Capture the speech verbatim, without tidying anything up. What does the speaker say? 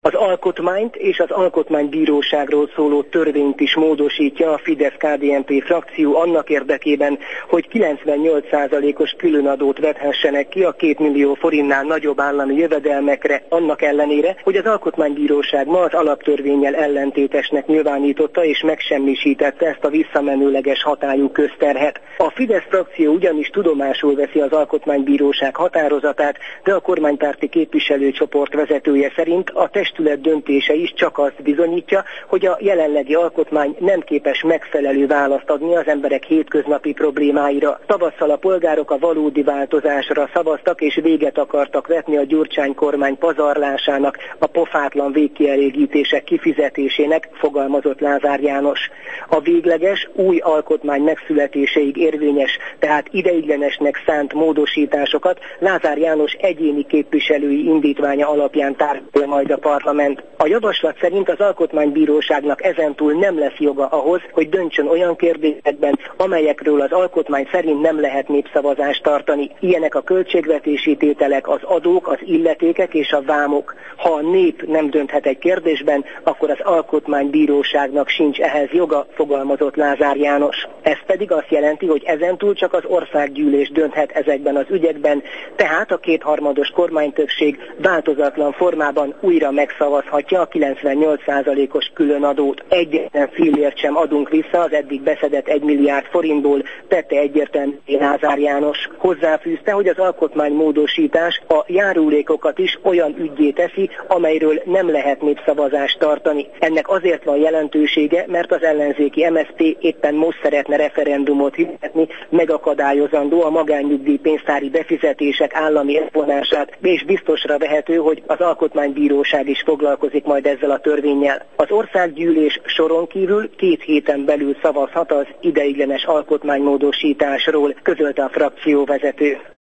Az alkotmányt és az alkotmánybíróságról szóló törvényt is módosítja a Fidesz-ká dé en pé frakció annak érdekében, hogy kilencvennyolc százalékos különadót vethessenek ki a két millió forintnál nagyobb állami jövedelmekre, annak ellenére, hogy az alkotmánybíróság ma az alaptörvénnyel ellentétesnek nyilvánította és megsemmisítette ezt a visszamenőleges hatályú közterhet. A Fidesz frakció ugyanis tudomásul veszi az alkotmánybíróság határozatát, de a kormánypárti képviselőcsoport vezetője szerint a testület döntése is csak azt bizonyítja, hogy a jelenlegi alkotmány nem képes megfelelő választ adni az emberek hétköznapi problémáira. Tavasszal a polgárok a valódi változásra szavaztak és véget akartak vetni a Gyurcsány kormány pazarlásának, a pofátlan végkielégítések kifizetésének, fogalmazott Lázár János. A végleges, új alkotmány megszületéséig érvényes, tehát ideiglenesnek szánt módosításokat Lázár János egyéni képviselői indítványa alapján tárgyalja majd a parlament. A javaslat szerint az alkotmánybíróságnak ezentúl nem lesz joga ahhoz, hogy döntsön olyan kérdésekben, amelyekről az alkotmány szerint nem lehet népszavazást tartani. Ilyenek a költségvetési tételek, az adók, az illetékek és a vámok. Ha a nép nem dönthet egy kérdésben, akkor az alkotmánybíróságnak sincs ehhez joga, fogalmazott Lázár János. Ez pedig azt jelenti, hogy ezentúl csak az országgyűlés dönthet ezekben az ügyekben, tehát a kétharmados kormánytöbbség változatlan formában újra megszavazhatja a kilencvennyolc százalékos különadót. Egyetlen fillért sem adunk vissza az eddig beszedett egy milliárd forintból, tette egyértelműen Lázár János. Hozzáfűzte, hogy az alkotmánymódosítás a járulékokat is olyan üggyé teszi, amelyről nem lehet népszavazást tartani. Ennek azért van jelentősége, mert az ellenzéki em es zé pé éppen most szeretne referendumot hirdetni, megakadályozandó a magánnyugdíjpénztári befizetések állami elvonását, és biztosra vehető, hogy az alkotmánybíróság is foglalkozik majd ezzel a törvénnyel. Az országgyűlés soron kívül két héten belül szavazhat az ideiglenes alkotmánymódosításról, közölte a frakcióvezető.